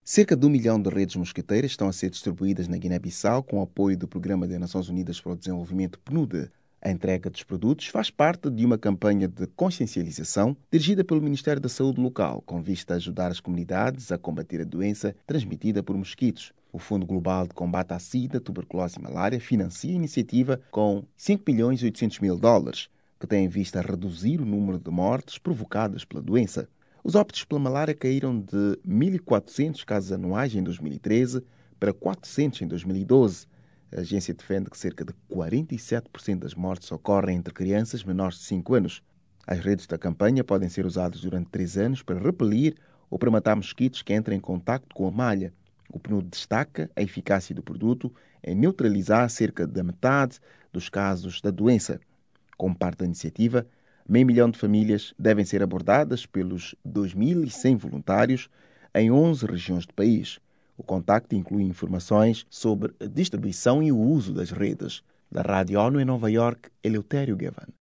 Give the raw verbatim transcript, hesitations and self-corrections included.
Cerca de um milhão de redes mosquiteiras estão a ser distribuídas na Guiné-Bissau com o apoio do Programa das Nações Unidas para o Desenvolvimento P N U D. A entrega dos produtos faz parte de uma campanha de consciencialização dirigida pelo Ministério da Saúde local, com vista a ajudar as comunidades a combater a doença transmitida por mosquitos. O Fundo Global de Combate à Sida, Tuberculose e Malária financia a iniciativa com cinco milhões e oitocentos mil dólares, que tem em vista reduzir o número de mortes provocadas pela doença. Os óbitos pela malária caíram de mil e quatrocentos casos anuais em dois mil e treze para quatrocentos em dois mil e doze. A agência defende que cerca de quarenta e sete por cento das mortes ocorrem entre crianças menores de cinco anos. As redes da campanha podem ser usadas durante três anos para repelir ou para matar mosquitos que entram em contacto com a malha. O P N U D destaca a eficácia do produto em neutralizar cerca da metade dos casos da doença. Como parte da iniciativa, meio milhão de famílias devem ser abordadas pelos dois mil e cem voluntários em onze regiões do país. O contacto inclui informações sobre a distribuição e o uso das redes. Da Rádio ONU em Nova Iorque, Eleutério Gavan.